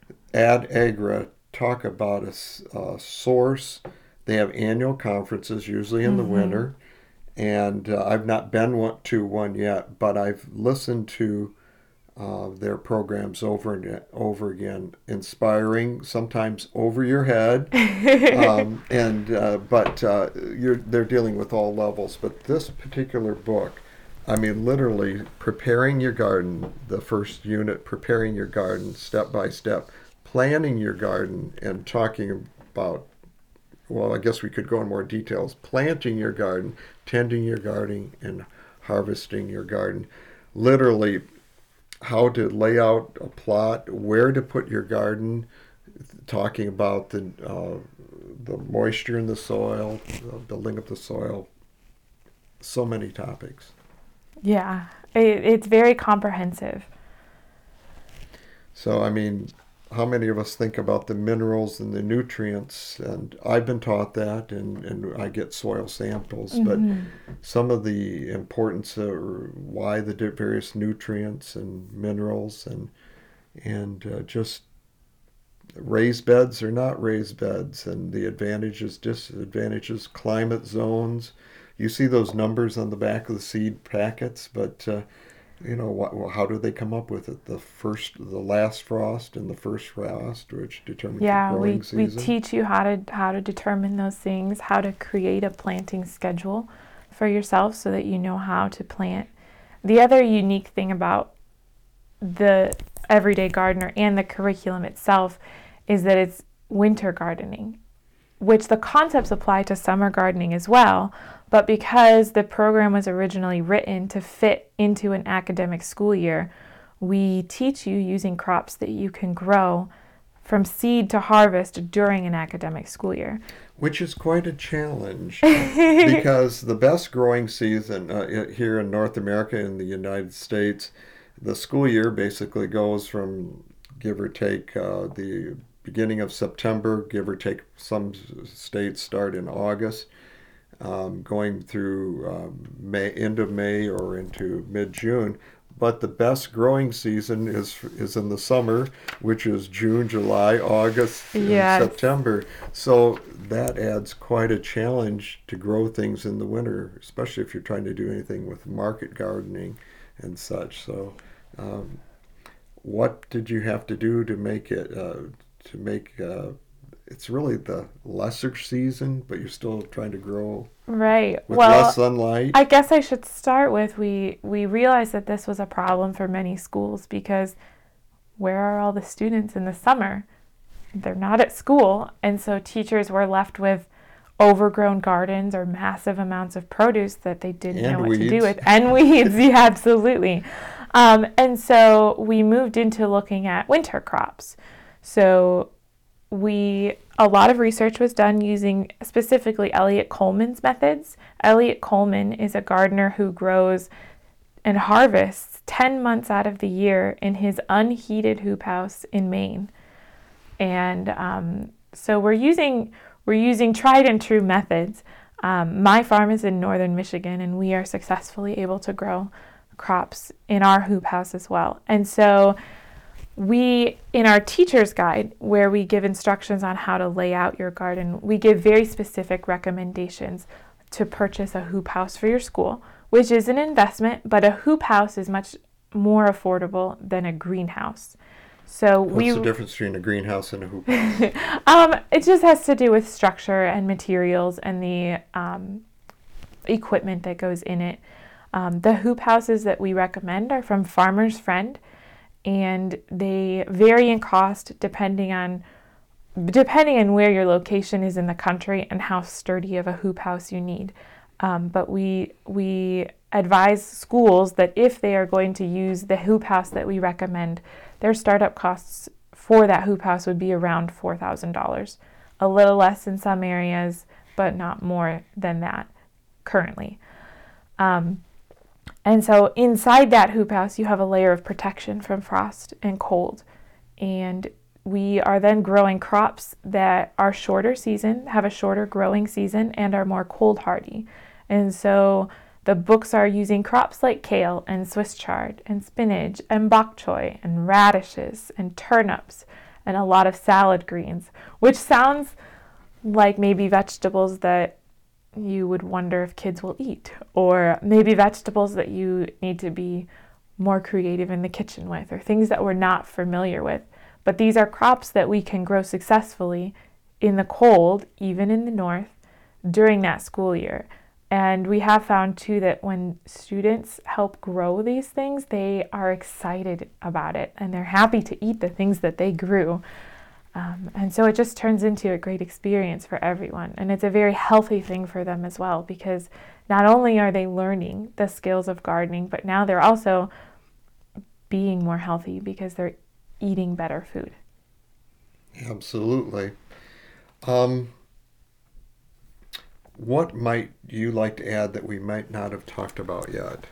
Ad Agra talk about a, a source. They have annual conferences, usually in mm-hmm. the winter. And uh, I've not been one, to one yet, but I've listened to uh, their programs over and over again, inspiring, sometimes over your head. um, and uh, but uh, you're, they're dealing with all levels. But this particular book, I mean, literally preparing your garden, the first unit, preparing your garden step by step, planning your garden, and talking about, well, I guess we could go in more details, planting your garden, tending your garden, and harvesting your garden. Literally, how to lay out a plot, where to put your garden, talking about the uh, the moisture in the soil, the building of the soil, so many topics. Yeah, it, it's very comprehensive. So, I mean, how many of us think about the minerals and the nutrients? And I've been taught that, and, and I get soil samples, mm-hmm. but some of the importance of why the various nutrients and minerals and and uh, just raised beds or not raised beds, and the advantages, disadvantages, climate zones. You see those numbers on the back of the seed packets, but uh, you know, what, how do they come up with it? The first, the last frost and the first frost, which determines yeah, the growing we, season. Yeah, we teach you how to how to determine those things, how to create a planting schedule for yourself so that you know how to plant. The other unique thing about the Everyday Gardener and the curriculum itself is that it's winter gardening. which the concepts apply to summer gardening as well. But because the program was originally written to fit into an academic school year, we teach you using crops that you can grow from seed to harvest during an academic school year. Which is quite a challenge because the best growing season uh, here in North America and the United States, the school year basically goes from, give or take, uh, the beginning of September, give or take, some states start in August, um, going through um, May, end of May or into mid-June. But the best growing season is is in the summer, which is June, July, August, and Yes. September. So that adds quite a challenge to grow things in the winter, especially if you're trying to do anything with market gardening and such. So um, what did you have to do to make it, uh, to make, uh, it's really the lesser season, but you're still trying to grow Right. with Well, less sunlight? I guess I should start with we we realized that this was a problem for many schools because where are all the students in the summer? They're not at school, and so teachers were left with overgrown gardens or massive amounts of produce that they didn't And know what to do weeds. with. And weeds, yeah, absolutely. Um, and so we moved into looking at winter crops. So we a lot of research was done using specifically Elliot Coleman's methods. Elliot Coleman is a gardener who grows and harvests ten months out of the year in his unheated hoop house in Maine. And um, so we're using we're using tried and true methods. Um, my farm is in northern Michigan, and we are successfully able to grow crops in our hoop house as well. And so we, in our teacher's guide, where we give instructions on how to lay out your garden, we give very specific recommendations to purchase a hoop house for your school, which is an investment, but a hoop house is much more affordable than a greenhouse. So What's we the difference between a greenhouse and a hoop house? um, it just has to do with structure and materials and the um, equipment that goes in it. Um, the hoop houses that we recommend are from Farmer's Friend, and they vary in cost depending on depending on where your location is in the country and how sturdy of a hoop house you need. Um, but we we advise schools that if they are going to use the hoop house that we recommend, their startup costs for that hoop house would be around four thousand dollars. A little less in some areas, but not more than that currently. Um, and so inside that hoop house, you have a layer of protection from frost and cold. And we are then growing crops that are shorter season, have a shorter growing season, and are more cold hardy. And so the books are using crops like kale and Swiss chard and spinach and bok choy and radishes and turnips and a lot of salad greens, which sounds like maybe vegetables that you would wonder if kids will eat, or maybe vegetables that you need to be more creative in the kitchen with, or things that we're not familiar with. But these are crops that we can grow successfully in the cold, even in the north, during that school year. And we have found too that when students help grow these things, they are excited about it and they're happy to eat the things that they grew. Um, and so it just turns into a great experience for everyone. And it's a very healthy thing for them as well, because not only are they learning the skills of gardening, but now they're also being more healthy because they're eating better food. Absolutely. Um, what might you like to add that we might not have talked about yet?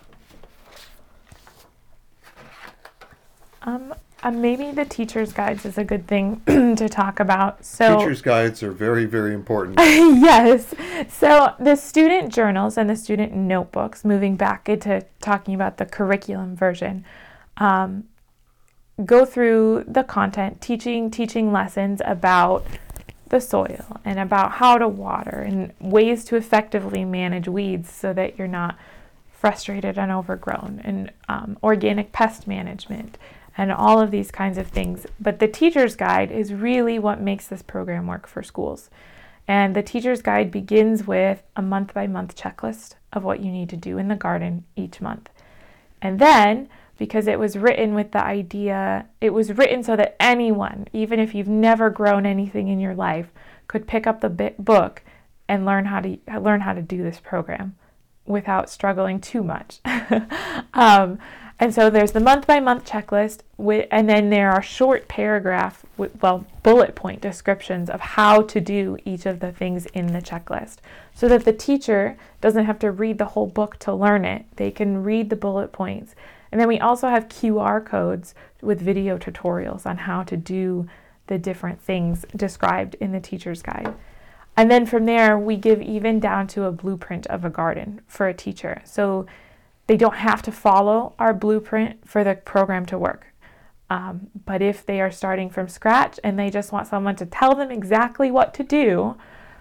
Um, uh, maybe the teacher's guides is a good thing to talk about. So Teacher's guides are very, very important. yes. So the student journals and the student notebooks, moving back into talking about the curriculum version, um, go through the content, teaching teaching lessons about the soil and about how to water and ways to effectively manage weeds so that you're not frustrated and overgrown, and um, organic pest management and all of these kinds of things. But the teacher's guide is really what makes this program work for schools. And the teacher's guide begins with a month by month checklist of what you need to do in the garden each month. And then because it was written with the idea, it was written so that anyone, even if you've never grown anything in your life, could pick up the bi- book and learn how to learn how to do this program without struggling too much. um, and so there's the month-by-month checklist, with, and then there are short paragraph, with, well, bullet point descriptions of how to do each of the things in the checklist, so that the teacher doesn't have to read the whole book to learn it. They can read the bullet points. And then we also have Q R codes with video tutorials on how to do the different things described in the teacher's guide. And then from there, we give even down to a blueprint of a garden for a teacher. So they don't have to follow our blueprint for the program to work. Um, but if they are starting from scratch and they just want someone to tell them exactly what to do,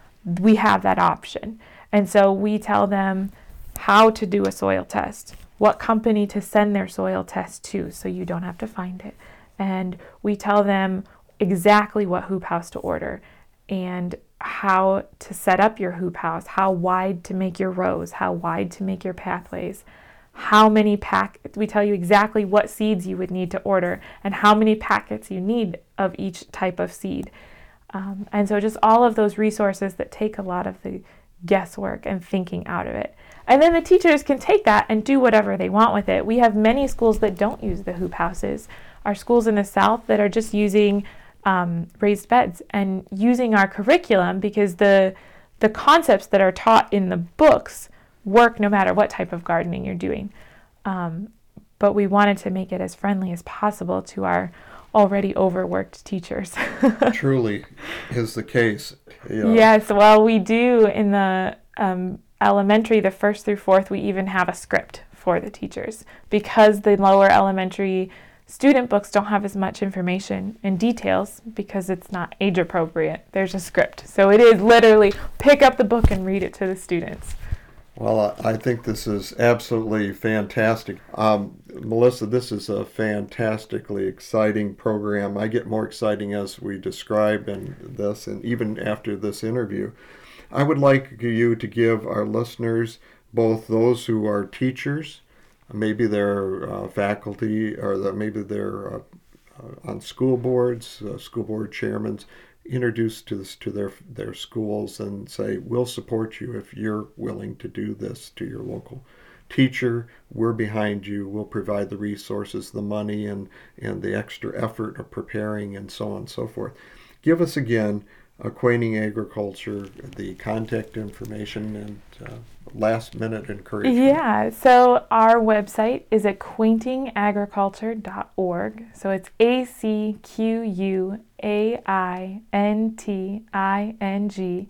we have that option. And so we tell them how to do a soil test, what company to send their soil test to so you don't have to find it. And we tell them exactly what hoop house to order and how to set up your hoop house, how wide to make your rows, how wide to make your pathways, how many pack, we tell you exactly what seeds you would need to order and how many packets you need of each type of seed. Um, and so just all of those resources that take a lot of the guesswork and thinking out of it. And then the teachers can take that and do whatever they want with it. We have many schools that don't use the hoop houses. Our schools in the South that are just using um, raised beds and using our curriculum, because the the concepts that are taught in the books work no matter what type of gardening you're doing. Um, but we wanted to make it as friendly as possible to our already overworked teachers. Truly is the case. Yeah. Yes, well, we do in the um, elementary, the first through fourth, we even have a script for the teachers, because the lower elementary student books don't have as much information and details because it's not age appropriate. There's a script. So it is literally pick up the book and read it to the students. Well, I think this is absolutely fantastic. Um, Melissa, this is a fantastically exciting program. I get more exciting as we describe in this, and even after this interview. I would like you to give our listeners, both those who are teachers, maybe they're uh, faculty, or the, maybe they're uh, uh, on school boards, uh, school board chairmen, introduce to this, to their their schools and say, we'll support you if you're willing to do this to your local teacher. We're behind you. We'll provide the resources, the money, and, and the extra effort of preparing, and so on and so forth. Give us again, Acquainting Agriculture, the contact information, and uh, last minute encouragement. Yeah, so our website is acquainting agriculture dot org. So it's A C Q U A I N T I N G,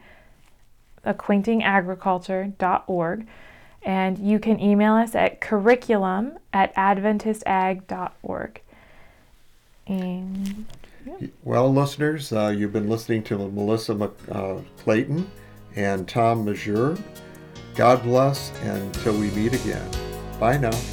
acquainting agriculture dot org. And you can email us at curriculum at adventist ag dot org. And yeah. Well, listeners, uh, you've been listening to Melissa Mc, uh, Clayton and Tom Mazur. God bless, and until we meet again. Bye now.